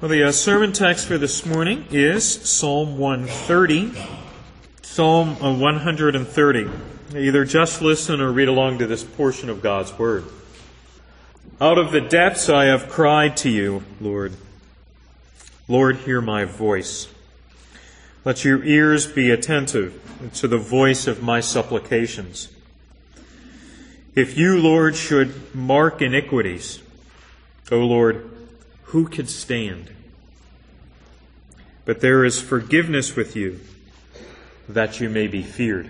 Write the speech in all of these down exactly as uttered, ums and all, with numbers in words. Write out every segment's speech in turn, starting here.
Well, the uh, sermon text for this morning is Psalm one thirty. Psalm uh, one thirty. Either just listen or read along to this portion of God's Word. Out of the depths I have cried to you, Lord. Lord, hear my voice. Let your ears be attentive to the voice of my supplications. If you, Lord, should mark iniquities, O Lord, who could stand? But there is forgiveness with you, that you may be feared.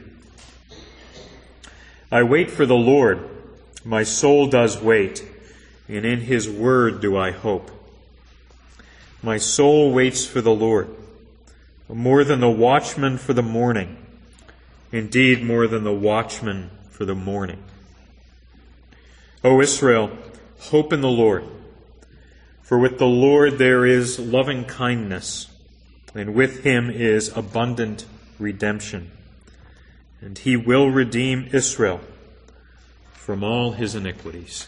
I wait for the Lord, my soul does wait, and in His word do I hope. My soul waits for the Lord, more than the watchman for the morning, indeed more than the watchman for the morning. O Israel, hope in the Lord. For with the Lord there is loving kindness, and with Him is abundant redemption. And He will redeem Israel from all his iniquities.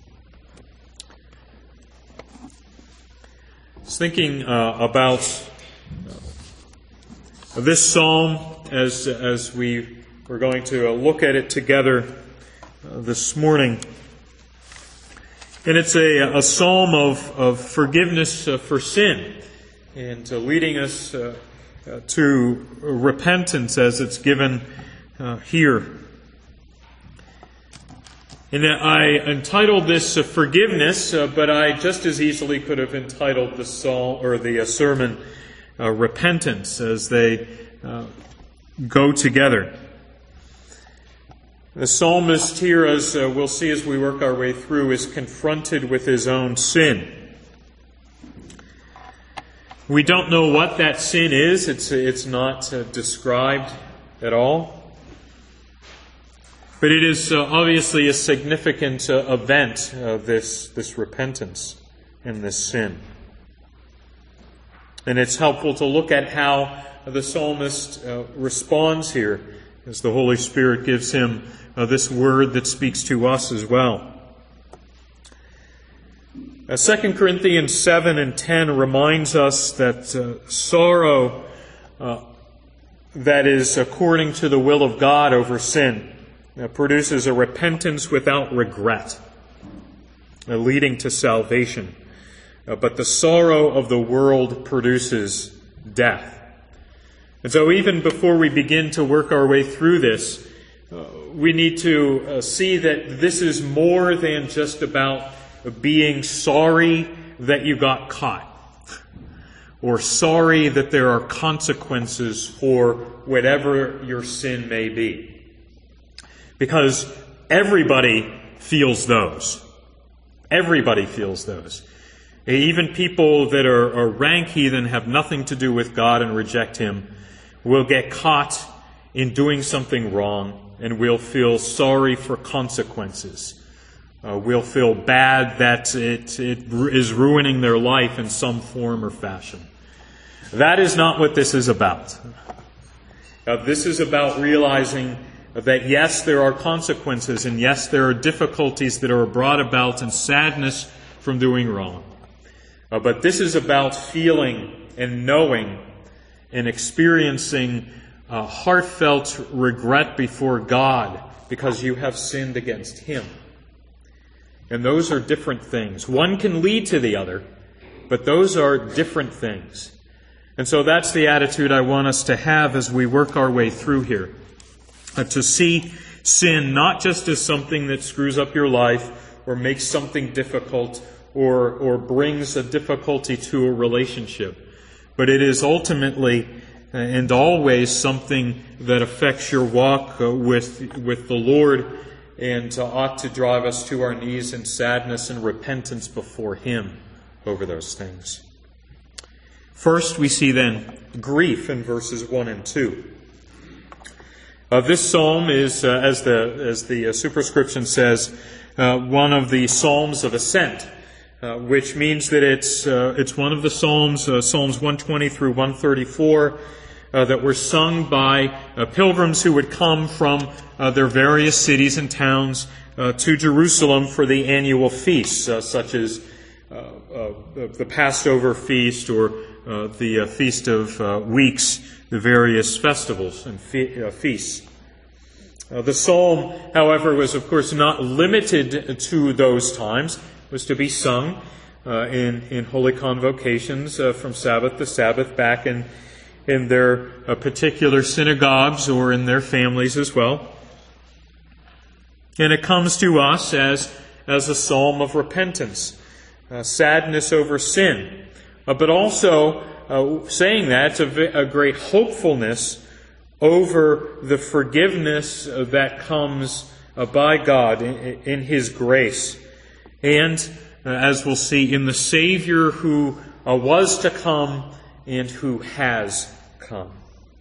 I was thinking uh, about uh, this psalm as, as we were going to uh, look at it together uh, this morning. And it's a, a psalm of, of forgiveness uh, for sin and uh, leading us uh, uh, to repentance as it's given uh, here. And I entitled this uh, Forgiveness, uh, but I just as easily could have entitled the psalm or the uh, sermon uh, Repentance, as they uh, go together. The psalmist here, as uh, we'll see as we work our way through, is confronted with his own sin. We don't know what that sin is. It's, it's not uh, described at all. But it is uh, obviously a significant uh, event, uh, this, this repentance and this sin. And it's helpful to look at how the psalmist uh, responds here as the Holy Spirit gives him Uh, this word that speaks to us as well. Uh, Second Corinthians seven and ten reminds us that uh, sorrow uh, that is according to the will of God over sin uh, produces a repentance without regret, uh, leading to salvation. Uh, but the sorrow of the world produces death. And so even before we begin to work our way through this, Uh, we need to uh, see that this is more than just about being sorry that you got caught, or sorry that there are consequences for whatever your sin may be. Because everybody feels those. Everybody feels those. Even people that are, are rank heathen, have nothing to do with God and reject Him, will get caught in doing something wrong, and we'll feel sorry for consequences. Uh, we'll feel bad that it, it is ruining their life in some form or fashion. That is not what this is about. Uh, this is about realizing that yes, there are consequences, and yes, there are difficulties that are brought about and sadness from doing wrong. Uh, but this is about feeling and knowing and experiencing Uh, heartfelt regret before God because you have sinned against Him. And those are different things. One can lead to the other, but those are different things. And so that's the attitude I want us to have as we work our way through here. Uh, to see sin not just as something that screws up your life or makes something difficult or, or brings a difficulty to a relationship, but it is ultimately and always something that affects your walk uh, with with the Lord and uh, ought to drive us to our knees in sadness and repentance before Him over those things. First, we see then grief in verses one and two. Uh, this psalm is, uh, as the as the uh, superscription says, uh, one of the psalms of ascent, uh, which means that it's uh, it's one of the psalms, uh, Psalms one twenty through one thirty-four. Uh, that were sung by uh, pilgrims who would come from uh, their various cities and towns uh, to Jerusalem for the annual feasts, uh, such as uh, uh, the Passover feast or uh, the uh, Feast of uh, Weeks, the various festivals and fe- uh, feasts. Uh, the psalm, however, was of course not limited to those times. It was to be sung uh, in, in holy convocations uh, from Sabbath to Sabbath back in, in their uh, particular synagogues or in their families as well. And it comes to us as, as a psalm of repentance, uh, sadness over sin, uh, but also uh, saying that it's a, a great hopefulness over the forgiveness that comes by God in, in His grace. And, uh, as we'll see, in the Savior who uh, was to come and who has come.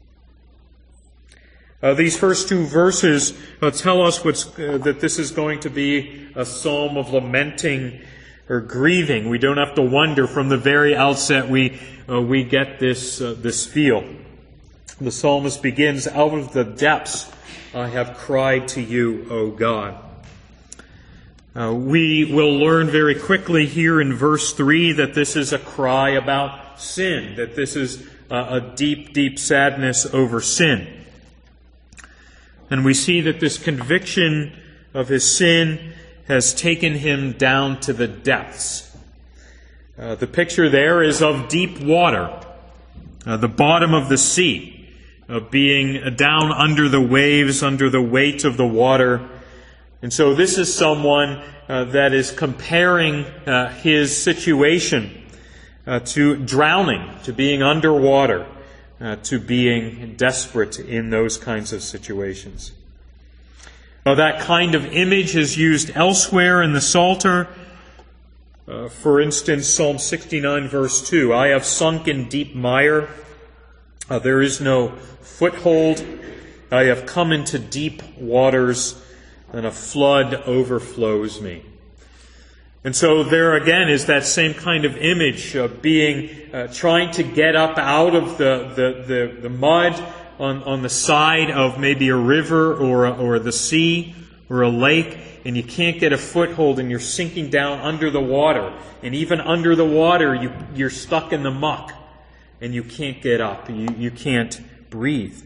Uh, these first two verses uh, tell us what's, uh, that this is going to be a psalm of lamenting or grieving. We don't have to wonder from the very outset we, uh, we get this, uh, this feel. The psalmist begins, "Out of the depths I have cried to you, O God." Uh, we will learn very quickly here in verse three that this is a cry about sin, that this is uh, a deep, deep sadness over sin. And we see that this conviction of his sin has taken him down to the depths. Uh, the picture there is of deep water, uh, the bottom of the sea. Of being down under the waves, under the weight of the water. And so this is someone uh, that is comparing uh, his situation uh, to drowning, to being underwater, uh, to being desperate in those kinds of situations. Now, that kind of image is used elsewhere in the Psalter. Uh, for instance, Psalm sixty-nine, verse two, "I have sunk in deep mire. Uh, there is no foothold. I have come into deep waters, and a flood overflows me." And so there again is that same kind of image of being, uh, trying to get up out of the, the, the, the mud on, on the side of maybe a river or, a, or the sea or a lake, and you can't get a foothold and you're sinking down under the water. And even under the water, you, you're stuck in the muck. And you can't get up. You, you can't breathe.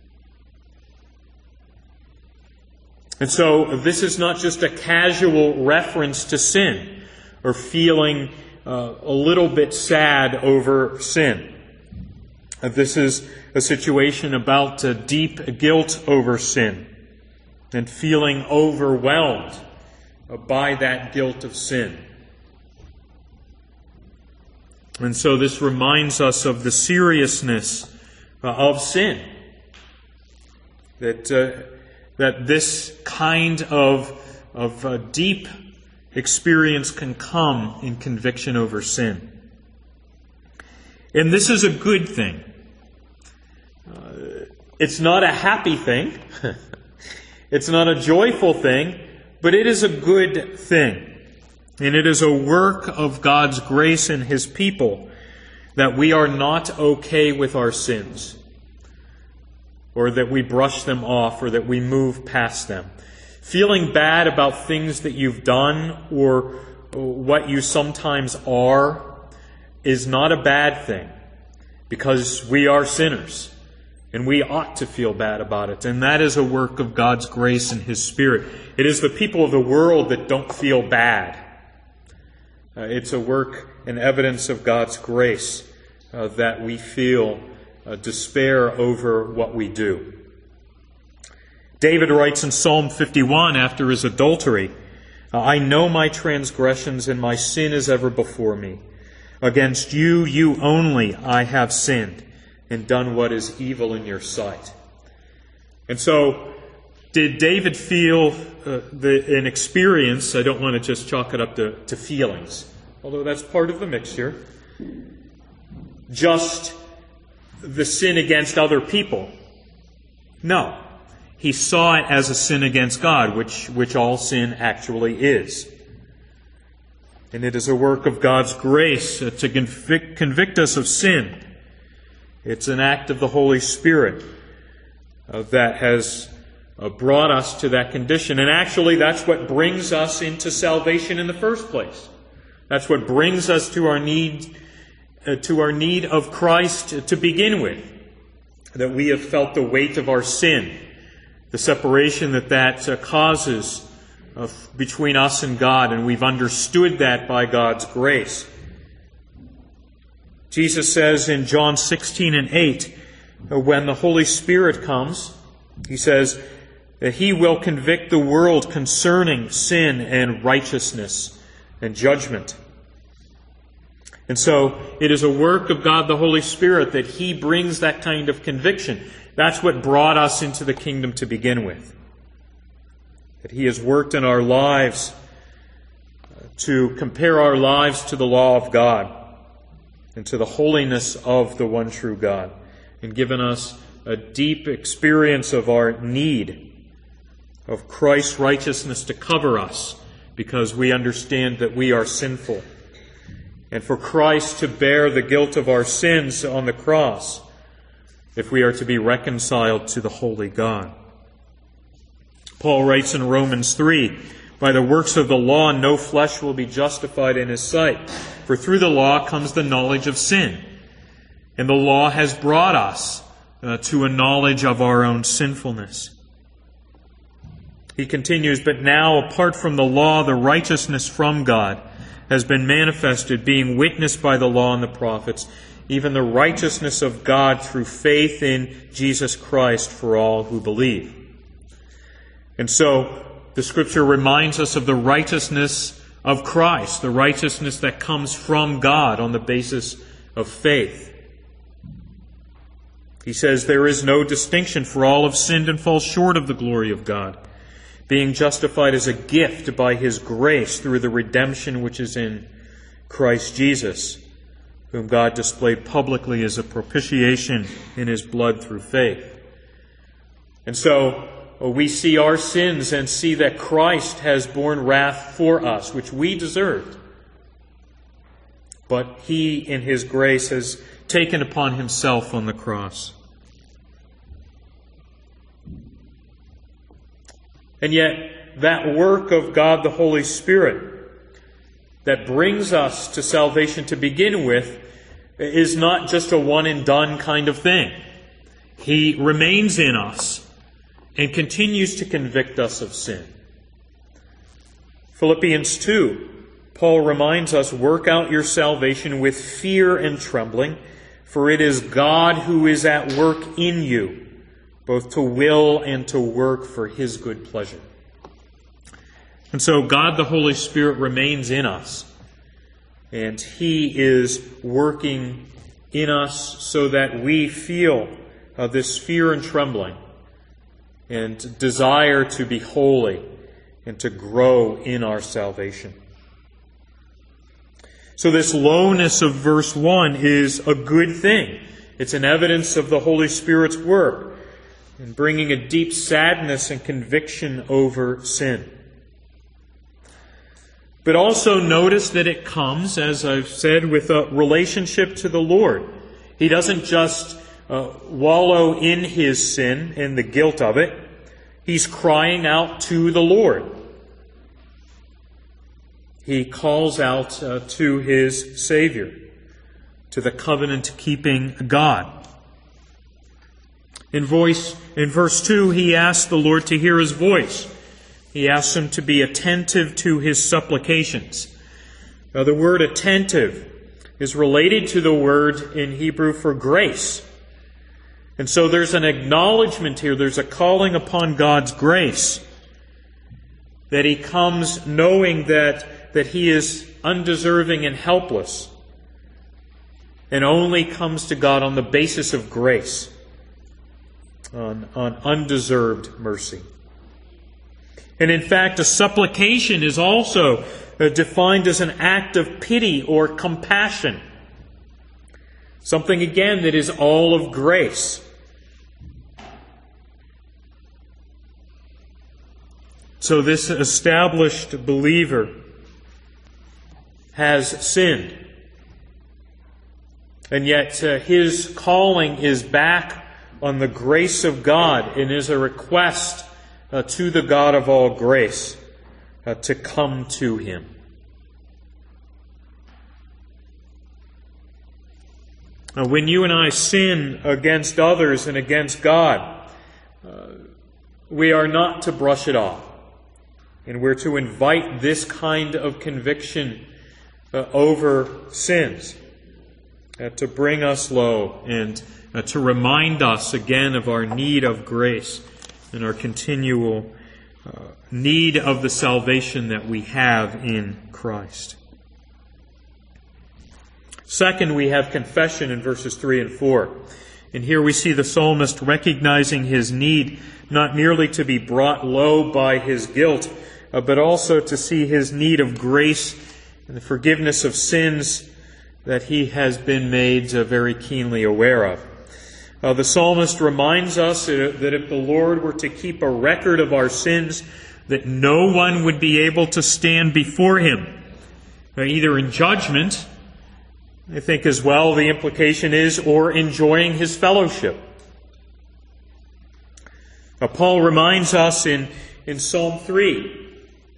And so this is not just a casual reference to sin or feeling uh, a little bit sad over sin. Uh, this is a situation about uh, deep guilt over sin and feeling overwhelmed uh, by that guilt of sin. And so this reminds us of the seriousness uh, of sin. That uh, that this kind of of uh, deep experience can come in conviction over sin. And this is a good thing. Uh, it's not a happy thing. It's not a joyful thing, but it is a good thing. And it is a work of God's grace in His people that we are not okay with our sins, or that we brush them off, or that we move past them. Feeling bad about things that you've done or what you sometimes are is not a bad thing, because we are sinners and we ought to feel bad about it. And that is a work of God's grace and His Spirit. It is the people of the world that don't feel bad. Uh, it's a work and evidence of God's grace uh, that we feel uh, despair over what we do. David writes in Psalm fifty-one after his adultery, "I know my transgressions, and my sin is ever before me. Against you, you only, I have sinned, and done what is evil in your sight." And so, did David feel uh, the, an experience? I don't want to just chalk it up to, to feelings, although that's part of the mixture. Just the sin against other people. No. He saw it as a sin against God, which, which all sin actually is. And it is a work of God's grace uh, to convict, convict us of sin. It's an act of the Holy Spirit uh, that has uh, brought us to that condition. And actually, that's what brings us into salvation in the first place. That's what brings us to our need, uh, to our need of Christ to begin with. That we have felt the weight of our sin, the separation that that uh, causes uh, between us and God, and we've understood that by God's grace. Jesus says in John sixteen and eight, uh, when the Holy Spirit comes, He says that He will convict the world concerning sin and righteousness and judgment. And so it is a work of God the Holy Spirit that He brings that kind of conviction. That's what brought us into the kingdom to begin with. That He has worked in our lives to compare our lives to the law of God and to the holiness of the one true God, and given us a deep experience of our need of Christ's righteousness to cover us, because we understand that we are sinful. And for Christ to bear the guilt of our sins on the cross, if we are to be reconciled to the holy God. Paul writes in Romans three, by the works of the law no flesh will be justified in his sight, for through the law comes the knowledge of sin. And the law has brought us uh, to a knowledge of our own sinfulness. He continues, but now, apart from the law, the righteousness from God has been manifested, being witnessed by the law and the prophets, even the righteousness of God through faith in Jesus Christ for all who believe. And so, the Scripture reminds us of the righteousness of Christ, the righteousness that comes from God on the basis of faith. He says, there is no distinction, for all have sinned and fall short of the glory of God, being justified as a gift by His grace through the redemption which is in Christ Jesus, whom God displayed publicly as a propitiation in His blood through faith. And so, we see our sins and see that Christ has borne wrath for us, which we deserved. But He, in His grace, has taken upon Himself on the cross. And yet, that work of God the Holy Spirit that brings us to salvation to begin with is not just a one-and-done kind of thing. He remains in us and continues to convict us of sin. Philippians two, Paul reminds us, work out your salvation with fear and trembling, for it is God who is at work in you, both to will and to work for His good pleasure. And so God the Holy Spirit remains in us, and He is working in us so that we feel uh, this fear and trembling and desire to be holy and to grow in our salvation. So this lowness of verse one is a good thing. It's an evidence of the Holy Spirit's work in bringing a deep sadness and conviction over sin. But also notice that it comes, as I've said, with a relationship to the Lord. He doesn't just uh, wallow in his sin and the guilt of it. He's crying out to the Lord. He calls out uh, to his Savior, to the covenant-keeping God. In, voice, in verse two, he asks the Lord to hear his voice. He asks him to be attentive to his supplications. Now, the word attentive is related to the word in Hebrew for grace. And so there's an acknowledgement here, there's a calling upon God's grace, that he comes knowing that, that he is undeserving and helpless, and only comes to God on the basis of grace, on, on undeserved mercy. And in fact, a supplication is also uh, defined as an act of pity or compassion. Something, again, that is all of grace. So this established believer has sinned. And yet uh, his calling is back on the grace of God and is a request uh, to the God of all grace uh, to come to him. Uh, when you and I sin against others and against God, uh, we are not to brush it off. And we're to invite this kind of conviction uh, over sins, uh, to bring us low and uh, to remind us again of our need of grace and our continual uh, need of the salvation that we have in Christ. Second, we have confession in verses three and four. And here we see the psalmist recognizing his need not merely to be brought low by his guilt, uh, but also to see his need of grace and the forgiveness of sins that he has been made uh, very keenly aware of. Uh, the psalmist reminds us uh, that if the Lord were to keep a record of our sins, that no one would be able to stand before him, uh, either in judgment, I think as well the implication is, or enjoying his fellowship. Now, Paul reminds us in, in Psalm three,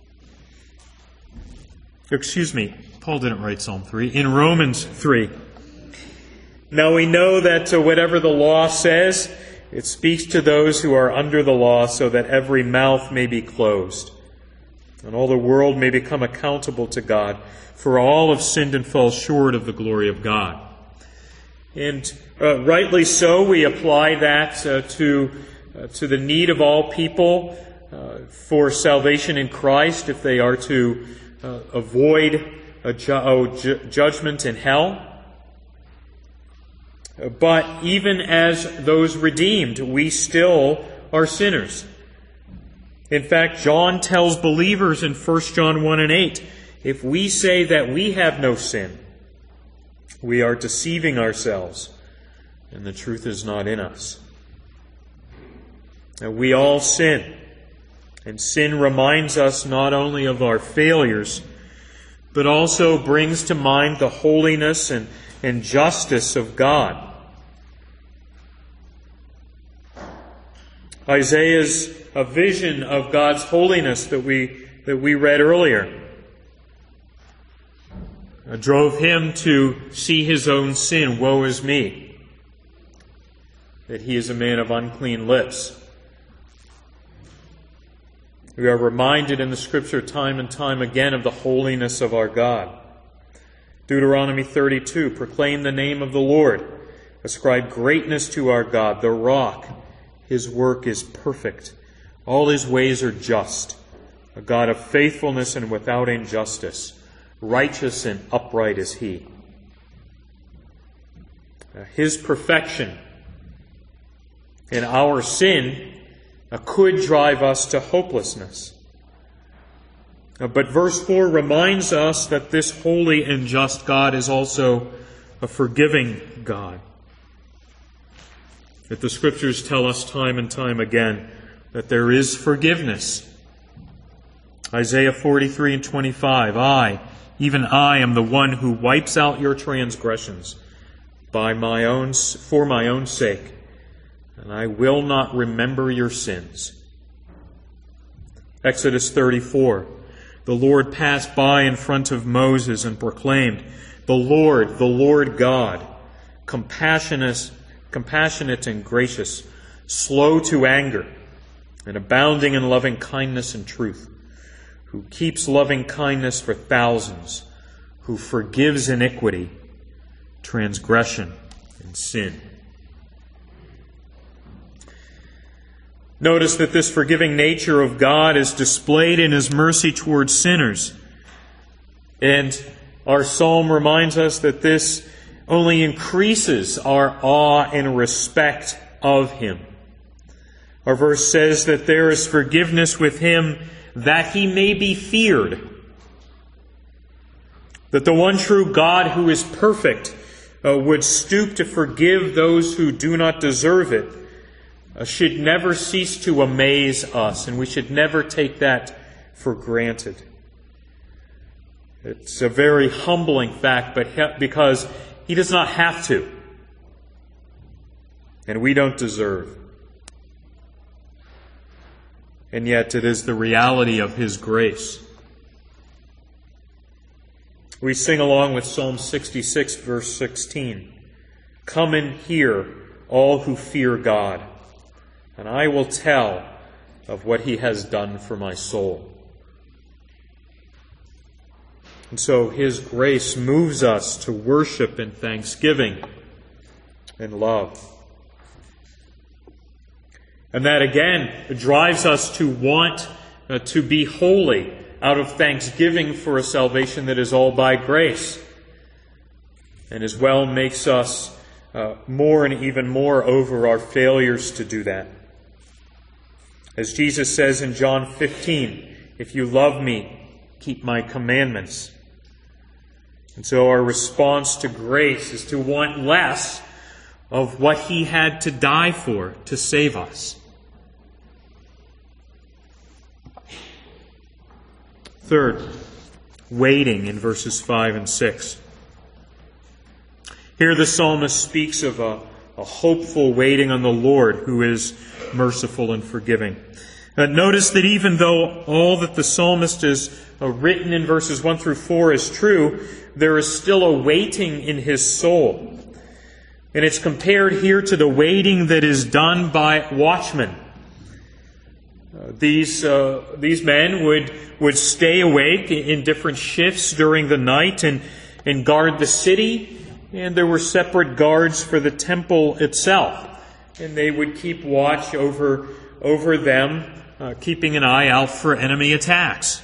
excuse me, Paul didn't write Psalm three, in Romans three. Now we know that uh, whatever the law says, it speaks to those who are under the law, so that every mouth may be closed, and all the world may become accountable to God. For all have sinned and fall short of the glory of God. And uh, rightly so, we apply that uh, to, uh, to the need of all people uh, for salvation in Christ, if they are to uh, avoid a ju- oh, ju- judgment in hell. But even as those redeemed, we still are sinners. In fact, John tells believers in First John one and eight, if we say that we have no sin, we are deceiving ourselves, and the truth is not in us. Now, we all sin, and sin reminds us not only of our failures, but also brings to mind the holiness and, and justice of God. Isaiah's a vision of God's holiness that we that we read earlier drove him to see his own sin. Woe is me, that he is a man of unclean lips. We are reminded in the Scripture time and time again of the holiness of our God. Deuteronomy thirty-two, proclaim the name of the Lord. Ascribe greatness to our God, the rock. His work is perfect. All his ways are just. A God of faithfulness and without injustice. Righteous and upright is he. His perfection and our sin could drive us to hopelessness. But verse four reminds us that this holy and just God is also a forgiving God. That the Scriptures tell us time and time again that there is forgiveness. Isaiah forty-three and twenty-five, I, even I, am the one who wipes out your transgressions by my own, for my own sake, and I will not remember your sins. Exodus thirty-four, the Lord passed by in front of Moses and proclaimed, the Lord, the Lord God, compassionate, compassionate and gracious, slow to anger, and abounding in loving kindness and truth, who keeps loving kindness for thousands, who forgives iniquity, transgression, and sin. Notice that this forgiving nature of God is displayed in His mercy towards sinners. And our psalm reminds us that this only increases our awe and respect of Him. Our verse says that there is forgiveness with Him that He may be feared. That the one true God who is perfect uh, would stoop to forgive those who do not deserve it uh, should never cease to amaze us, and we should never take that for granted. It's a very humbling fact, but he, because He does not have to, and we don't deserve. And yet it is the reality of His grace. We sing along with Psalm sixty-six, verse sixteen. Come and hear, all who fear God, and I will tell of what he has done for my soul. And so his grace moves us to worship and thanksgiving and love. And that again drives us to want uh, to be holy out of thanksgiving for a salvation that is all by grace. And as well makes us uh, more and even more over our failures to do that. As Jesus says in John fifteen, if you love me, keep my commandments. And so our response to grace is to want less of what he had to die for to save us. Third, waiting in verses five and six. Here the psalmist speaks of a, a hopeful waiting on the Lord who is merciful and forgiving. Uh, notice that even though all that the psalmist has uh, written in verses one through four is true, there is still a waiting in his soul. And it's compared here to the waiting that is done by watchmen. Uh, these uh, these men would would stay awake in different shifts during the night and, and guard the city. And there were separate guards for the temple itself. And they would keep watch over, over them, uh, keeping an eye out for enemy attacks.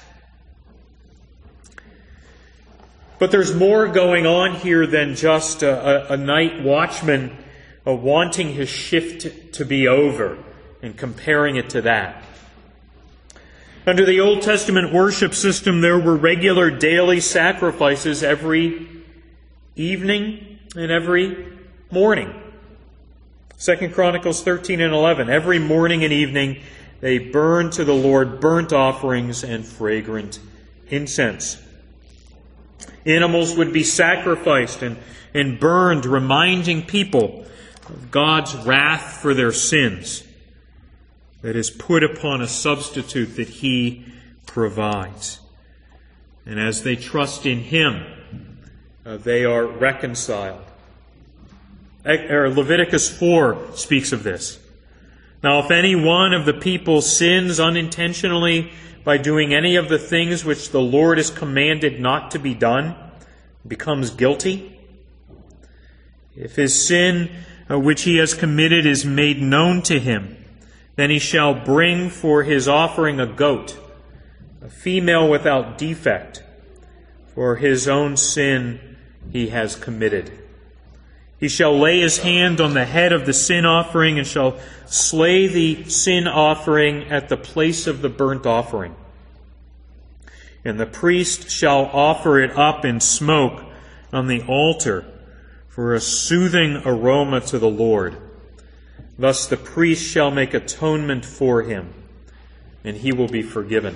But there's more going on here than just a, a, a night watchman uh, wanting his shift to be over and comparing it to that. Under the Old Testament worship system, there were regular daily sacrifices every evening and every morning. Second Chronicles thirteen and eleven. Every morning and evening they burned to the Lord burnt offerings and fragrant incense. Animals would be sacrificed and, and burned, reminding people of God's wrath for their sins that is put upon a substitute that he provides. And as they trust in him, uh, they are reconciled. Leviticus four speaks of this. Now, if any one of the people sins unintentionally by doing any of the things which the Lord has commanded not to be done, becomes guilty. If his sin uh, which he has committed is made known to him, then he shall bring for his offering a goat, a female without defect, for his own sin he has committed. He shall lay his hand on the head of the sin offering and shall slay the sin offering at the place of the burnt offering. And the priest shall offer it up in smoke on the altar for a soothing aroma to the Lord. Thus the priest shall make atonement for him, and he will be forgiven.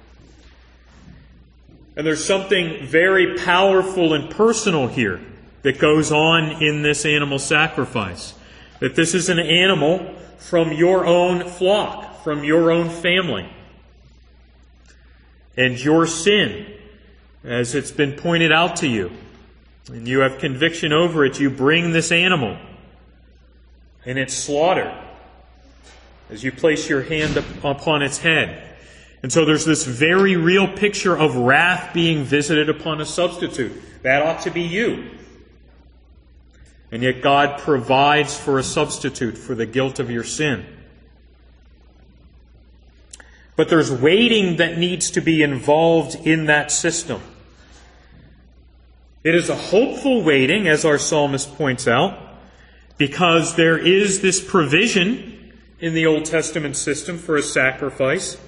And there's something very powerful and personal here that goes on in this animal sacrifice. That this is an animal from your own flock, from your own family. And your sin, as it's been pointed out to you, and you have conviction over it, you bring this animal, and it's slaughtered as you place your hand upon its head. And so there's this very real picture of wrath being visited upon a substitute. That ought to be you. And yet God provides for a substitute for the guilt of your sin. But there's waiting that needs to be involved in that system. It is a hopeful waiting, as our psalmist points out, because there is this provision in the Old Testament system for a sacrifice.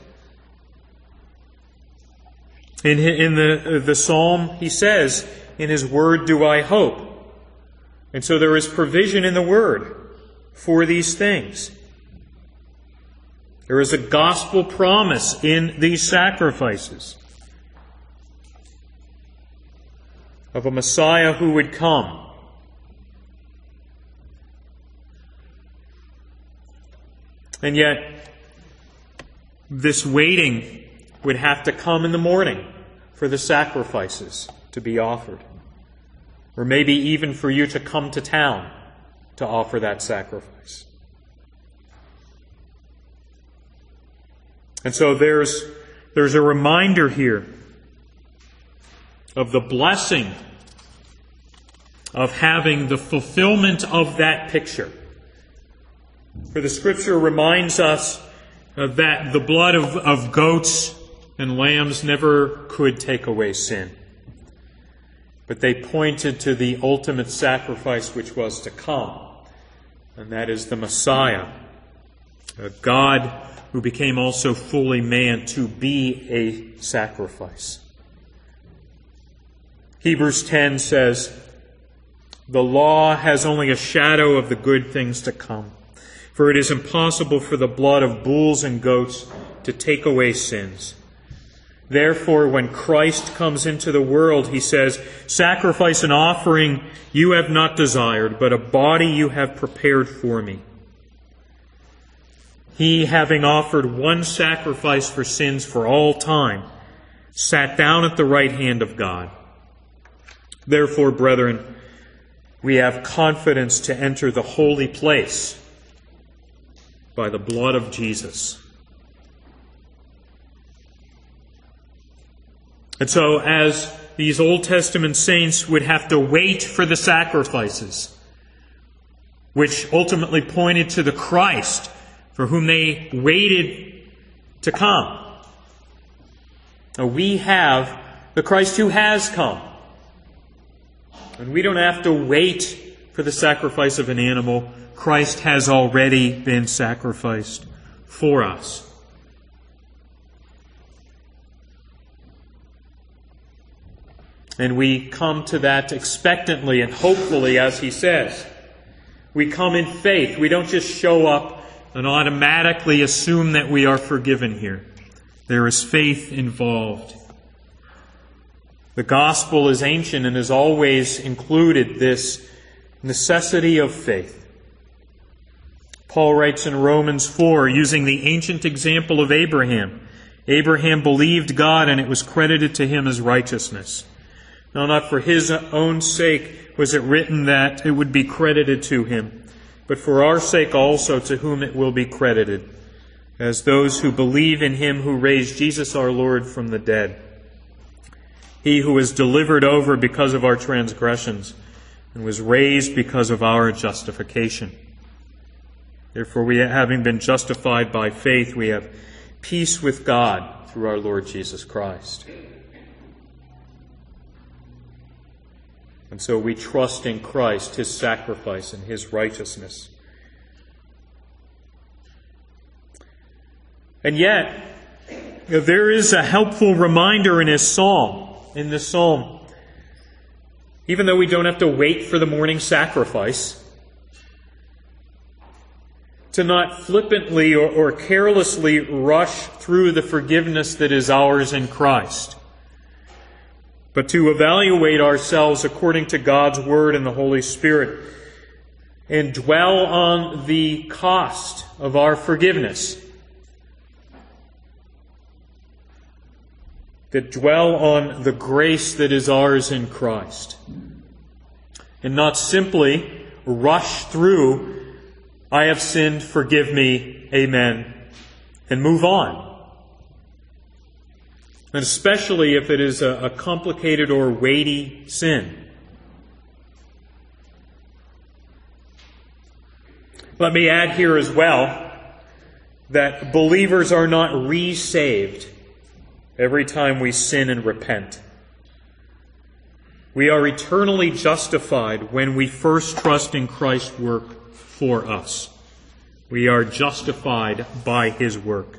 In, in the, the psalm, he says, "In his word do I hope." And so there is provision in the Word for these things. There is a gospel promise in these sacrifices of a Messiah who would come. And yet, this waiting would have to come in the morning for the sacrifices to be offered. Or maybe even for you to come to town to offer that sacrifice. And so there's, there's a reminder here of the blessing of having the fulfillment of that picture. For the Scripture reminds us uh, that the blood of, of goats and lambs never could take away sin. But they pointed to the ultimate sacrifice which was to come, and that is the Messiah, a God who became also fully man to be a sacrifice. Hebrews ten says, "The law has only a shadow of the good things to come. For it is impossible for the blood of bulls and goats to take away sins. Therefore, when Christ comes into the world, he says, 'Sacrifice and offering you have not desired, but a body you have prepared for me.' He, having offered one sacrifice for sins for all time, sat down at the right hand of God. Therefore, brethren, we have confidence to enter the holy place by the blood of Jesus." And so, as these Old Testament saints would have to wait for the sacrifices, which ultimately pointed to the Christ for whom they waited to come, we have the Christ who has come. And we don't have to wait for the sacrifice of an animal. Christ has already been sacrificed for us. And we come to that expectantly and hopefully, as he says. We come in faith. We don't just show up and automatically assume that we are forgiven here. There is faith involved. The gospel is ancient and has always included this necessity of faith. Paul writes in Romans four, using the ancient example of Abraham, "Abraham believed God, and it was credited to him as righteousness. Now, not for his own sake was it written that it would be credited to him, but for our sake also, to whom it will be credited, as those who believe in him who raised Jesus our Lord from the dead. He who was delivered over because of our transgressions and was raised because of our justification. Therefore, we, having been justified by faith, we have peace with God through our Lord Jesus Christ." And so we trust in Christ, his sacrifice, and his righteousness. And yet, there is a helpful reminder in his psalm, in this psalm. Even though we don't have to wait for the morning sacrifice, to not flippantly or, or carelessly rush through the forgiveness that is ours in Christ, but to evaluate ourselves according to God's Word and the Holy Spirit, and dwell on the cost of our forgiveness. That dwell on the grace that is ours in Christ. And not simply rush through, "I have sinned, forgive me, amen," and move on. And especially if it is a, a complicated or weighty sin. Let me add here as well that believers are not re-saved every time we sin and repent. We are eternally justified when we first trust in Christ's work for us. We are justified by his work.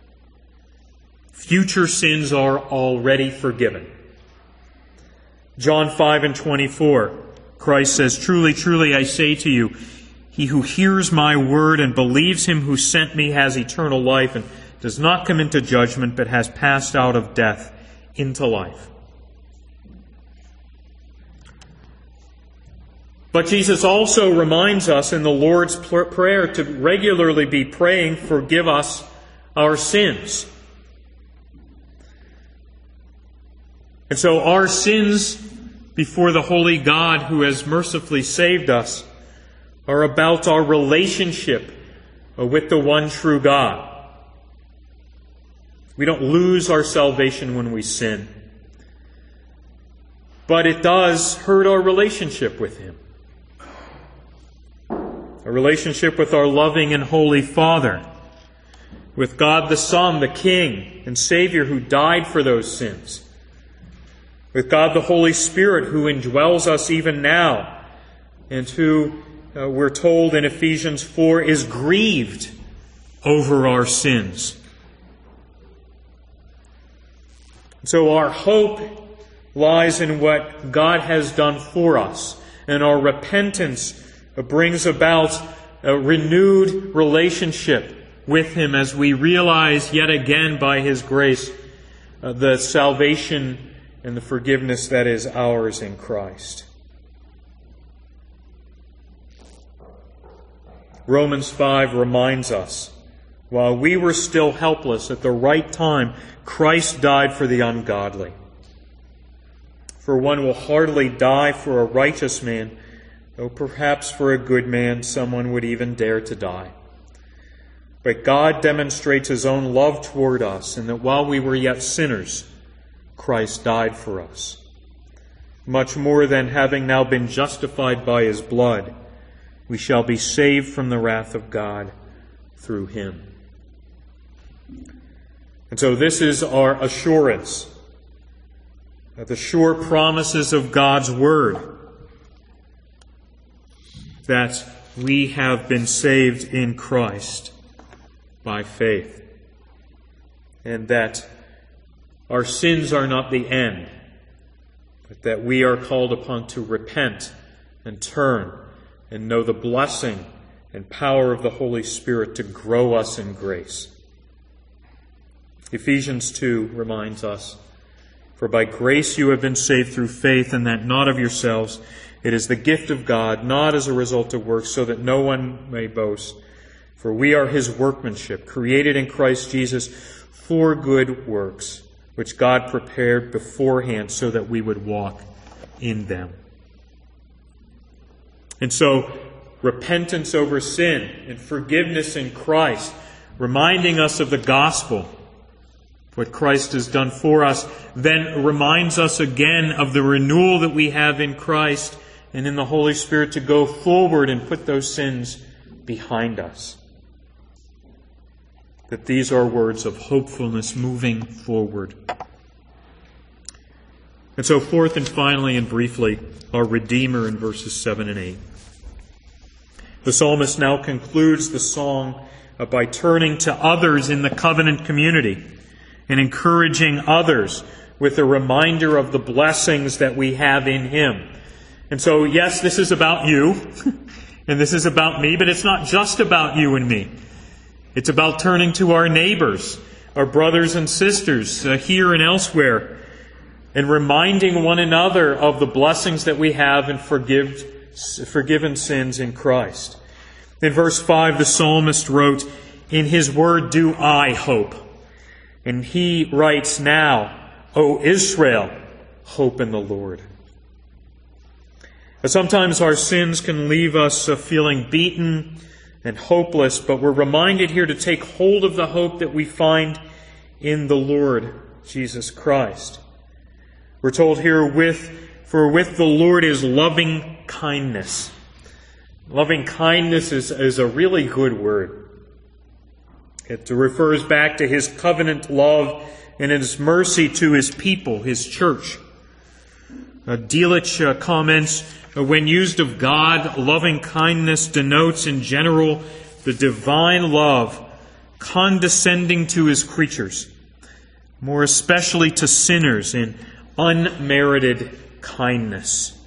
Future sins are already forgiven. John five and twenty-four, Christ says, "Truly, truly, I say to you, he who hears my word and believes him who sent me has eternal life and does not come into judgment, but has passed out of death into life." But Jesus also reminds us in the Lord's Prayer to regularly be praying, "Forgive us our sins." And so our sins before the holy God who has mercifully saved us are about our relationship with the one true God. We don't lose our salvation when we sin. But it does hurt our relationship with Him. A relationship with our loving and holy Father. With God the Son, the King and Savior who died for those sins. With God the Holy Spirit who indwells us even now. And who, uh, we're told in Ephesians four, is grieved over our sins. So our hope lies in what God has done for us. And our repentance brings about a renewed relationship with Him as we realize yet again by His grace uh, the salvation and the forgiveness that is ours in Christ. Romans five reminds us, while we were still helpless, at the right time, Christ died for the ungodly. For one will hardly die for a righteous man, though perhaps for a good man someone would even dare to die. But God demonstrates His own love toward us, in that while we were yet sinners, Christ died for us. Much more than having now been justified by His blood, we shall be saved from the wrath of God through Him. And so this is our assurance, the sure promises of God's Word, that we have been saved in Christ by faith, and that our sins are not the end, but that we are called upon to repent and turn and know the blessing and power of the Holy Spirit to grow us in grace. Ephesians two reminds us, "For by grace you have been saved through faith, and that not of yourselves. It is the gift of God, not as a result of works, so that no one may boast. For we are His workmanship, created in Christ Jesus for good works, which God prepared beforehand so that we would walk in them." And so, repentance over sin and forgiveness in Christ, reminding us of the gospel, what Christ has done for us, then reminds us again of the renewal that we have in Christ and in the Holy Spirit to go forward and put those sins behind us. That these are words of hopefulness moving forward. And so fourth and finally and briefly, our Redeemer in verses seven and eight. The psalmist now concludes the song by turning to others in the covenant community and encouraging others with a reminder of the blessings that we have in Him. And so, yes, this is about you, and this is about me, but it's not just about you and me. It's about turning to our neighbors, our brothers and sisters uh, here and elsewhere, and reminding one another of the blessings that we have in forgive, forgiven sins in Christ. In verse five, the psalmist wrote, "In His word do I hope." And he writes now, "O Israel, hope in the Lord." Sometimes our sins can leave us feeling beaten and hopeless, but we're reminded here to take hold of the hope that we find in the Lord Jesus Christ. We're told here, with for with the Lord is loving kindness. Loving kindness is, is a really good word. It refers back to His covenant love and His mercy to His people, His church. Uh, Delitzsch uh, comments, uh, when used of God, loving kindness denotes in general the divine love condescending to His creatures, more especially to sinners, in unmerited kindness.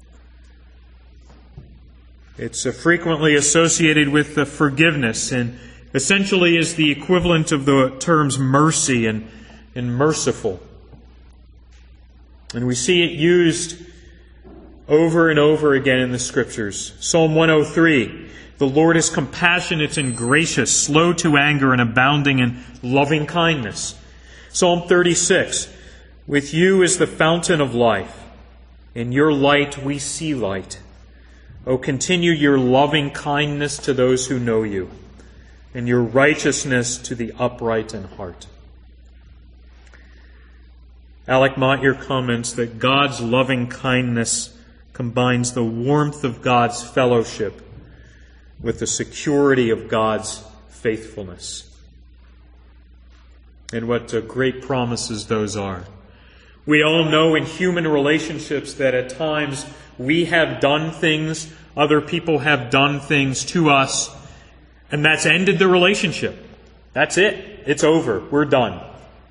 It's uh, frequently associated with uh, forgiveness, and essentially is the equivalent of the terms mercy and, and merciful. And we see it used over and over again in the Scriptures. Psalm one oh three, "The Lord is compassionate and gracious, slow to anger and abounding in loving kindness." Psalm thirty-six, "With you is the fountain of life. In your light we see light." O continue your loving kindness to those who know you, and your righteousness to the upright in heart. Alec Motyer comments that God's loving kindness combines the warmth of God's fellowship with the security of God's faithfulness. And what uh, great promises those are. We all know in human relationships that at times we have done things, other people have done things to us, and that's ended the relationship. That's it. It's over. We're done.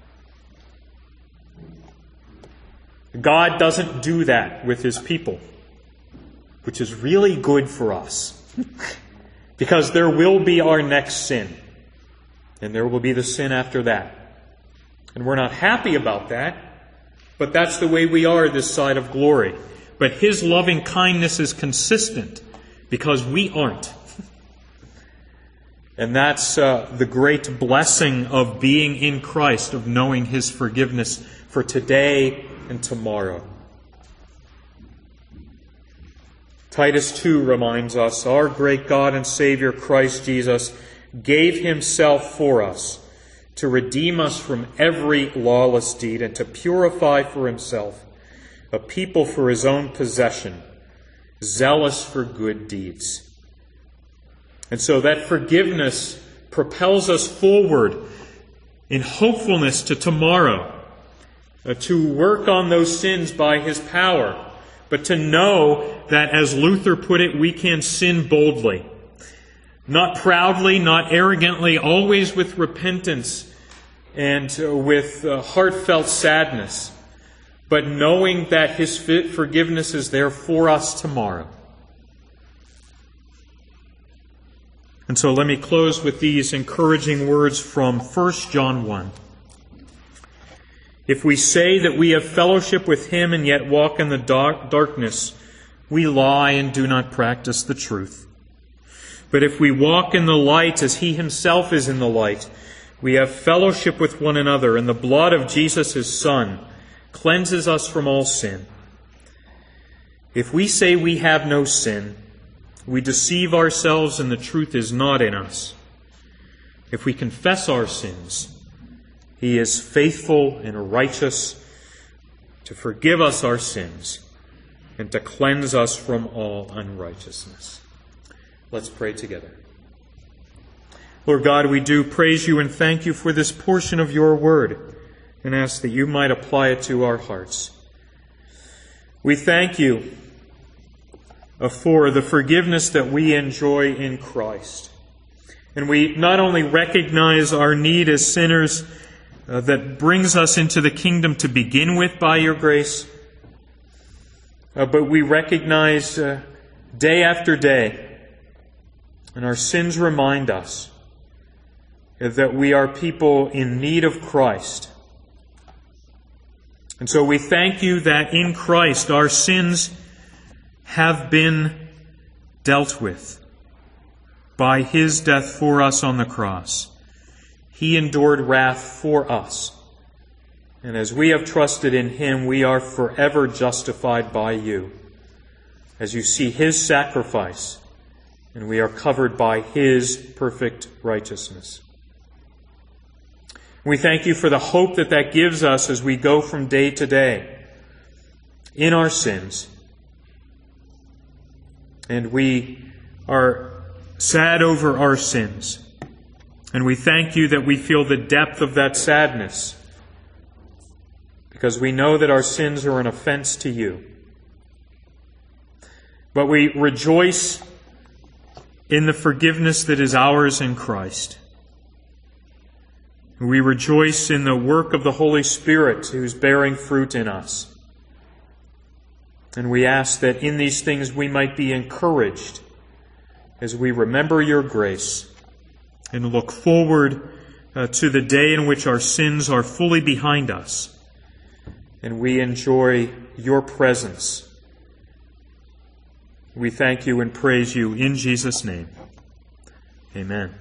God doesn't do that with His people, which is really good for us. Because there will be our next sin, and there will be the sin after that. And we're not happy about that, but that's the way we are this side of glory. But His loving kindness is consistent because we aren't. And that's uh, the great blessing of being in Christ, of knowing His forgiveness for today and tomorrow. Titus two reminds us, our great God and Savior Christ Jesus gave Himself for us to redeem us from every lawless deed and to purify for Himself a people for His own possession, zealous for good deeds. And so that forgiveness propels us forward in hopefulness to tomorrow, uh, to work on those sins by His power, but to know that, as Luther put it, we can sin boldly. Not proudly, not arrogantly, always with repentance and uh, with uh, heartfelt sadness, but knowing that His forgiveness is there for us tomorrow. And so let me close with these encouraging words from First John one. If we say that we have fellowship with Him and yet walk in the dark darkness, we lie and do not practice the truth. But if we walk in the light as He Himself is in the light, we have fellowship with one another, and the blood of Jesus, His Son, cleanses us from all sin. If we say we have no sin, we deceive ourselves and the truth is not in us. If we confess our sins, He is faithful and righteous to forgive us our sins and to cleanse us from all unrighteousness. Let's pray together. Lord God, we do praise You and thank You for this portion of Your word and ask that You might apply it to our hearts. We thank You for the forgiveness that we enjoy in Christ. And we not only recognize our need as sinners uh, that brings us into the kingdom to begin with by Your grace, uh, but we recognize uh, day after day, and our sins remind us that we are people in need of Christ. And so we thank You that in Christ our sins have been dealt with by His death for us on the cross. He endured wrath for us. And as we have trusted in Him, we are forever justified by You, as You see His sacrifice, and we are covered by His perfect righteousness. We thank You for the hope that that gives us as we go from day to day in our sins. And we are sad over our sins. And we thank You that we feel the depth of that sadness, because we know that our sins are an offense to You. But we rejoice in the forgiveness that is ours in Christ. We rejoice in the work of the Holy Spirit who is bearing fruit in us. And we ask that in these things we might be encouraged as we remember Your grace and look forward uh, to the day in which our sins are fully behind us and we enjoy Your presence. We thank You and praise You in Jesus' name. Amen.